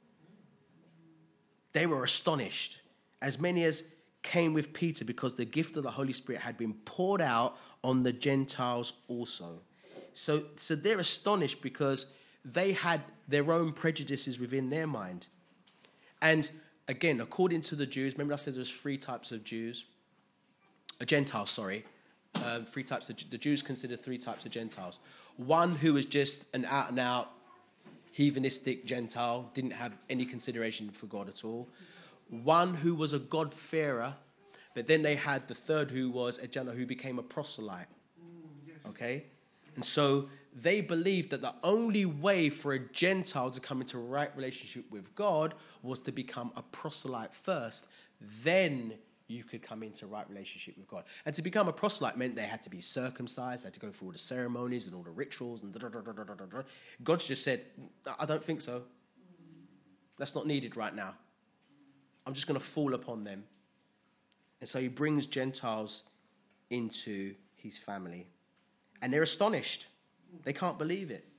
They were astonished, as many as came with Peter, because the gift of the Holy Spirit had been poured out on the Gentiles also. So, so they're astonished because they had their own prejudices within their mind. And again, according to the Jews, remember I said there was three types of Jews, uh, Gentiles, sorry. Um, three types of the Jews considered three types of Gentiles. One who was just an out and out heathenistic Gentile, didn't have any consideration for God at all. One who was a God-fearer, but then they had the third who was a Gentile who became a proselyte. Okay? And so they believed that the only way for a Gentile to come into a right relationship with God was to become a proselyte first. Then you could come into right relationship with God. And to become a proselyte meant they had to be circumcised, they had to go through all the ceremonies and all the rituals and da da da da da da da. God's just said, I don't think so. That's not needed right now. I'm just going to fall upon them. And so he brings Gentiles into his family. And they're astonished. They can't believe it.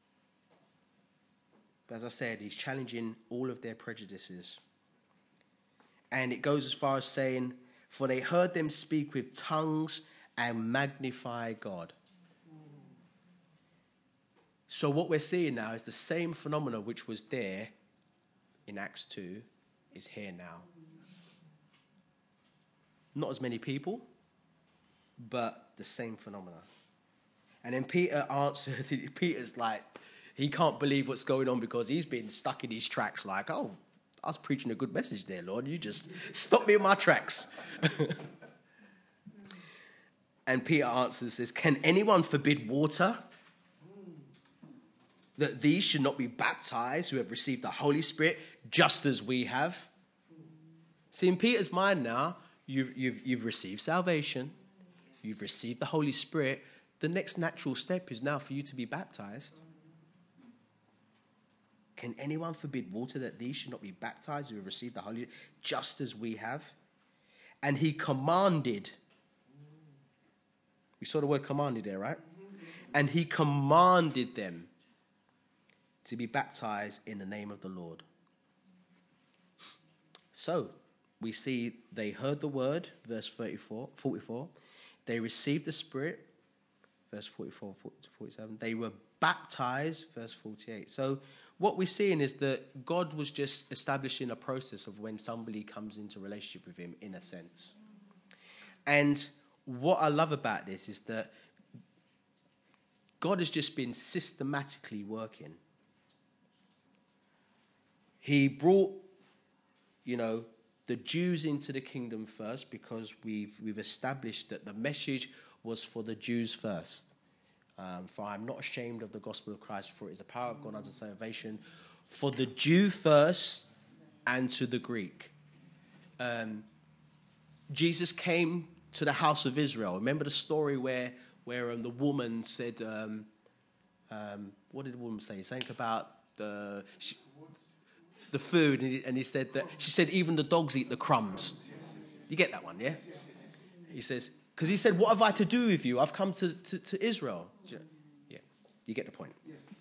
But as I said, he's challenging all of their prejudices. And it goes as far as saying, for they heard them speak with tongues and magnify God. So what we're seeing now is the same phenomena which was there in Acts two is here now. Not as many people, but the same phenomena. And then Peter answered, Peter's like, he can't believe what's going on because he's been stuck in his tracks like, oh, I was preaching a good message there, Lord. You just stopped me in my tracks. And Peter answers, says, can anyone forbid water? That these should not be baptized who have received the Holy Spirit just as we have? See, in Peter's mind now, you've, you've, you've received salvation. You've received the Holy Spirit. The next natural step is now for you to be baptized. Can anyone forbid water that these should not be baptized who have received the Holy Spirit just as we have? And he commanded. We saw the word commanded there, right? And he commanded them to be baptized in the name of the Lord. So we see they heard the word, verse thirty-four, forty-four. They received the Spirit, verse forty-four to forty-seven. They were baptized, verse forty-eight. So what we're seeing is that God was just establishing a process of when somebody comes into relationship with him, in a sense. And what I love about this is that God has just been systematically working. He brought, you know, the Jews into the kingdom first because we've we've established that the message was for the Jews first. Um, for I am not ashamed of the gospel of Christ, for it is the power of God unto salvation for the Jew first and to the Greek. Um, Jesus came to the house of Israel. Remember the story where where um, the woman said, um, um, what did the woman say? Something about the she, the food, and he, and he said that she said even the dogs eat the crumbs. You get that one, yeah? He says, because he said, what have I to do with you? I've come to, to, to Israel. Yeah, you get the point.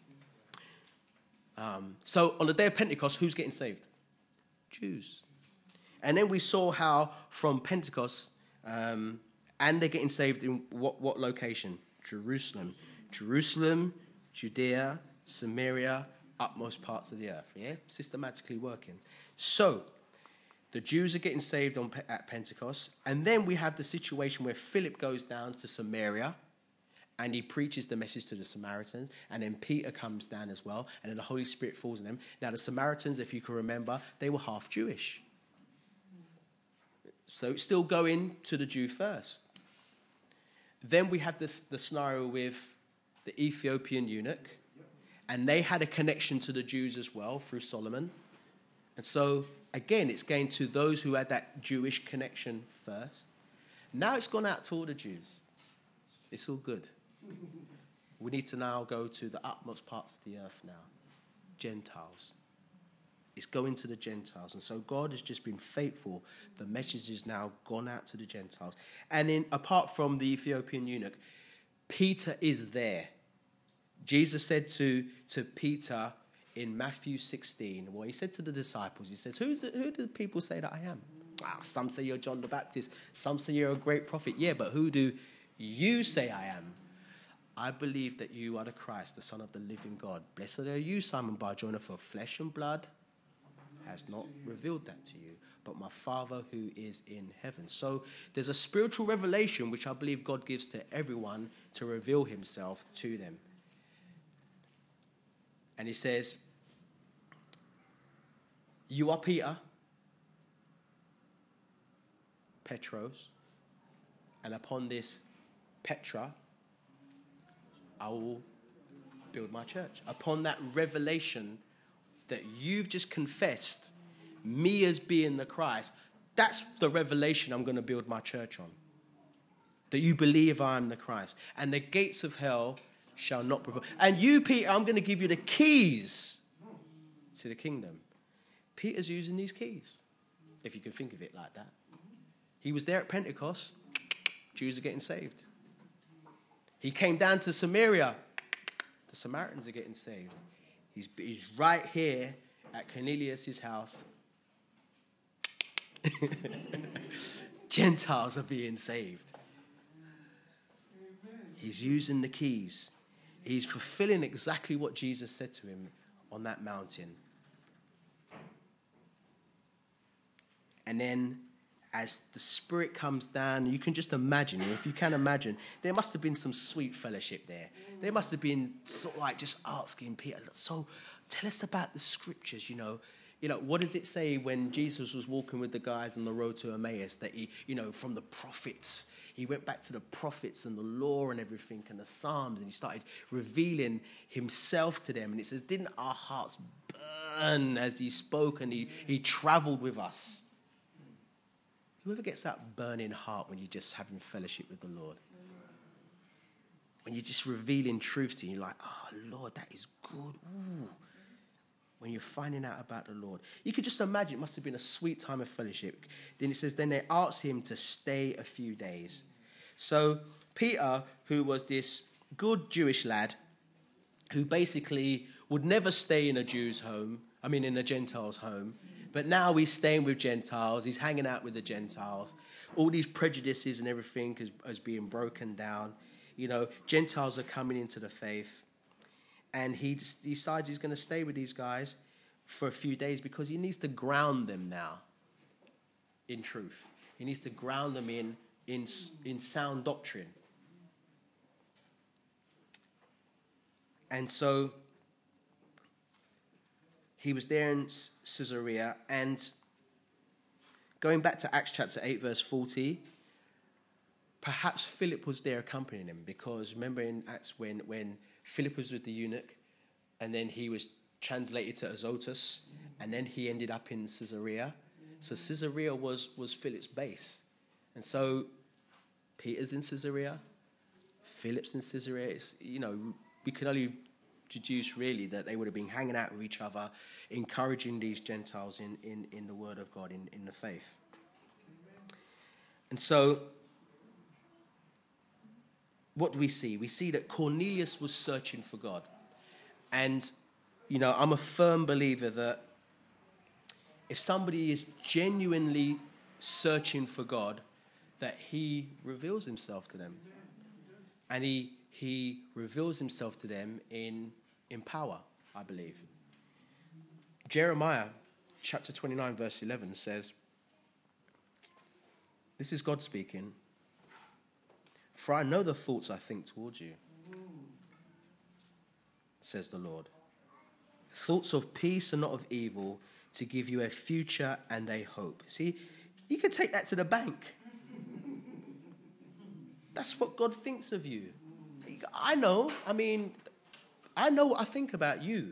Um, so on the day of Pentecost, who's getting saved? Jews. And then we saw how from Pentecost, um, and they're getting saved in what, what location? Jerusalem. Jerusalem, Judea, Samaria, utmost parts of the earth. Yeah, systematically working. So the Jews are getting saved on at Pentecost, and then we have the situation where Philip goes down to Samaria, and he preaches the message to the Samaritans, and then Peter comes down as well, and then the Holy Spirit falls on them. Now the Samaritans, if you can remember, they were half Jewish. So it's still going to the Jew first. Then we have this the scenario with the Ethiopian eunuch, and they had a connection to the Jews as well through Solomon. And so, again, it's going to those who had that Jewish connection first. Now it's gone out to all the Jews. It's all good. We need to now go to the utmost parts of the earth now. Gentiles. It's going to the Gentiles. And so God has just been faithful. The message has now gone out to the Gentiles. And in, apart from the Ethiopian eunuch, Peter is there. Jesus said to, to Peter in Matthew sixteen, well, he said to the disciples, he says, Who's the, who do people say that I am? Wow, some say you're John the Baptist. Some say you're a great prophet. Yeah, but who do you say I am? I believe that you are the Christ, the Son of the living God. Blessed are you, Simon Bar-Jonah, for flesh and blood has not revealed that to you, but my Father who is in heaven. So there's a spiritual revelation which I believe God gives to everyone to reveal himself to them. And he says, you are Peter, Petros, and upon this Petra, I will build my church. Upon that revelation that you've just confessed, me as being the Christ, that's the revelation I'm going to build my church on. That you believe I am the Christ. And the gates of hell shall not prevail. And you, Peter, I'm going to give you the keys to the kingdom. Peter's using these keys, if you can think of it like that. He was there at Pentecost. Jews are getting saved. He came down to Samaria. The Samaritans are getting saved. He's, he's right here at Cornelius' house. Gentiles are being saved. He's using the keys. He's fulfilling exactly what Jesus said to him on that mountain. And then as the Spirit comes down, you can just imagine, if you can imagine, there must have been some sweet fellowship there. There must have been sort of like just asking Peter, so tell us about the scriptures, you know. You know, what does it say when Jesus was walking with the guys on the road to Emmaus that he, you know, from the prophets, he went back to the prophets and the law and everything and the Psalms, and he started revealing himself to them. And it says, didn't our hearts burn as he spoke and he, he traveled with us? Whoever gets that burning heart when you're just having fellowship with the Lord? When you're just revealing truth to you, you're like, oh, Lord, that is good. Ooh. When you're finding out about the Lord. You could just imagine it must have been a sweet time of fellowship. Then it says, then they asked him to stay a few days. So Peter, who was this good Jewish lad, who basically would never stay in a Jew's home, I mean in a Gentile's home, but now he's staying with Gentiles, he's hanging out with the Gentiles. All these prejudices and everything is, is being broken down. You know, Gentiles are coming into the faith. And he decides he's going to stay with these guys for a few days because he needs to ground them now in truth. He needs to ground them in, in, in sound doctrine. And so he was there in Caesarea, and going back to Acts chapter eight, verse forty, perhaps Philip was there accompanying him, because remember in Acts when, when Philip was with the eunuch, and then he was translated to Azotus, and then he ended up in Caesarea. So Caesarea was, was Philip's base. And so Peter's in Caesarea, Philip's in Caesarea. It's, you know, we can only deduce really that they would have been hanging out with each other, encouraging these Gentiles in, in, in the word of God, in, in the faith. And so what do we see? We see that Cornelius was searching for God. And, you know, I'm a firm believer that if somebody is genuinely searching for God, that he reveals himself to them. And he he reveals himself to them in, in power, I believe. Jeremiah chapter twenty-nine, verse eleven says, this is God speaking, "For I know the thoughts I think towards you, says the Lord. Thoughts of peace and not of evil, to give you a future and a hope." See, you can take that to the bank. That's what God thinks of you. I know, I mean, I know what I think about you.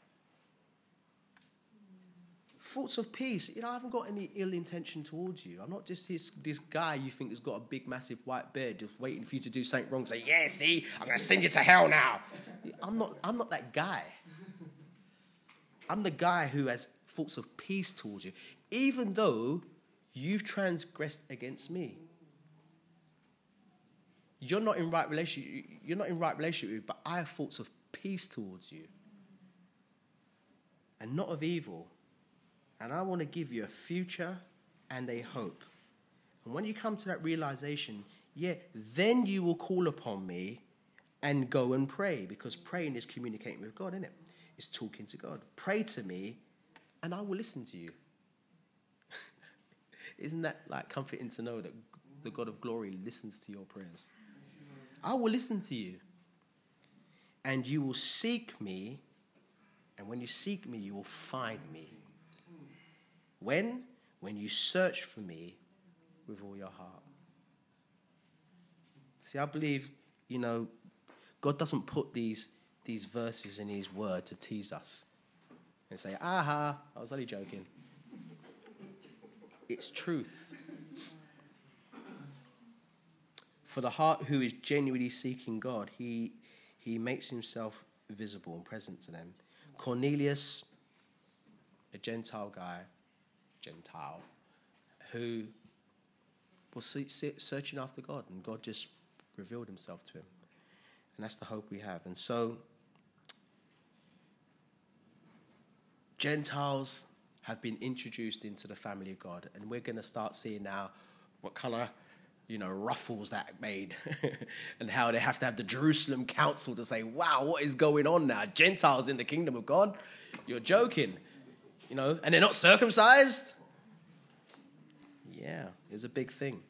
Thoughts of peace. You know, I haven't got any ill intention towards you. I'm not just this, this guy you think has got a big, massive white beard just waiting for you to do something wrong. Say, yeah, see, I'm going to send you to hell now. I'm not, I'm not that guy. I'm the guy who has thoughts of peace towards you, even though you've transgressed against me. You're not in right relationship. You're not in right relationship with me, but I have thoughts of peace towards you, and not of evil. And I want to give you a future and a hope. And when you come to that realization, yeah, then you will call upon me and go and pray, because praying is communicating with God, isn't it? It's talking to God. Pray to me, and I will listen to you. Isn't that like comforting to know that the God of glory listens to your prayers? I will listen to you, and you will seek me, and when you seek me, you will find me. When? When you search for me with all your heart. See, I believe, you know, God doesn't put these, these verses in his word to tease us and say, aha, I was only joking. It's truth. For the heart who is genuinely seeking God, he, he makes himself visible and present to them. Cornelius, a Gentile guy, Gentile, who was searching after God, and God just revealed himself to him. And that's the hope we have. And so, Gentiles have been introduced into the family of God, and we're going to start seeing now what kind of, you know, ruffles that made and how they have to have the Jerusalem council to say, wow, what is going on now? Gentiles in the kingdom of God? You're joking. You know, and they're not circumcised? Yeah, it's a big thing.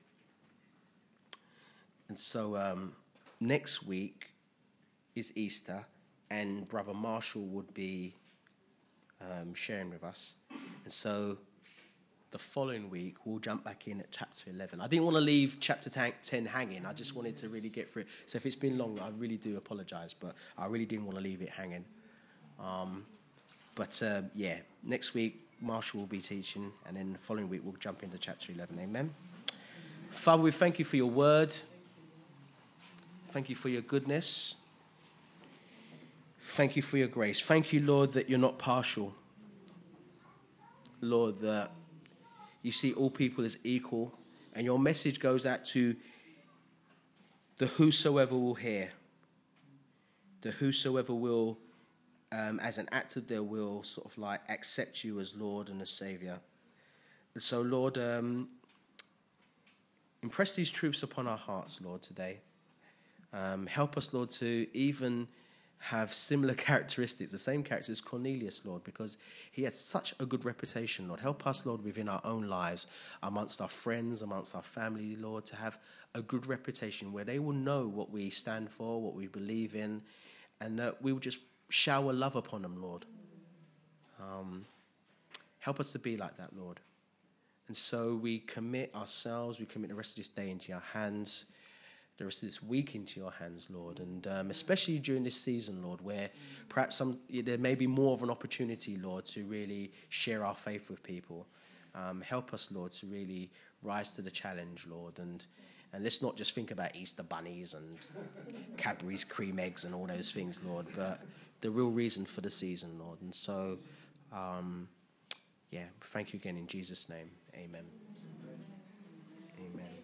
And so um, next week is Easter, and Brother Marshall would be um, sharing with us. And so the following week, we'll jump back in at chapter eleven. I didn't want to leave chapter ten hanging. I just wanted to really get through it. So if it's been long, I really do apologize, but I really didn't want to leave it hanging. Um, but, uh, yeah, next week, Marshall will be teaching, and then the following week, we'll jump into chapter eleven. Amen. Father, we thank you for your word. Thank you for your goodness. Thank you for your grace. Thank you, Lord, that you're not partial. Lord, that you see all people as equal, and your message goes out to the whosoever will hear, the whosoever will, um, as an act of their will, sort of like accept you as Lord and as Saviour. And so, Lord, um, impress these truths upon our hearts, Lord, today. Um, help us, Lord, to even have similar characteristics, the same characteristics as Cornelius, Lord, because he had such a good reputation, Lord. Help us, Lord, within our own lives, amongst our friends, amongst our family, Lord, to have a good reputation where they will know what we stand for, what we believe in, and that we will just shower love upon them, Lord. Um, help us to be like that, Lord. And so we commit ourselves, we commit the rest of this day into your hands, the rest of this week into your hands, Lord, and um, especially during this season, Lord, where perhaps some there may be more of an opportunity, Lord, to really share our faith with people. Um, help us, Lord, to really rise to the challenge, Lord, and and let's not just think about Easter bunnies and Cadbury's cream eggs and all those things, Lord, but the real reason for the season, Lord. And so, um, yeah, thank you again in Jesus' name. Amen. Amen.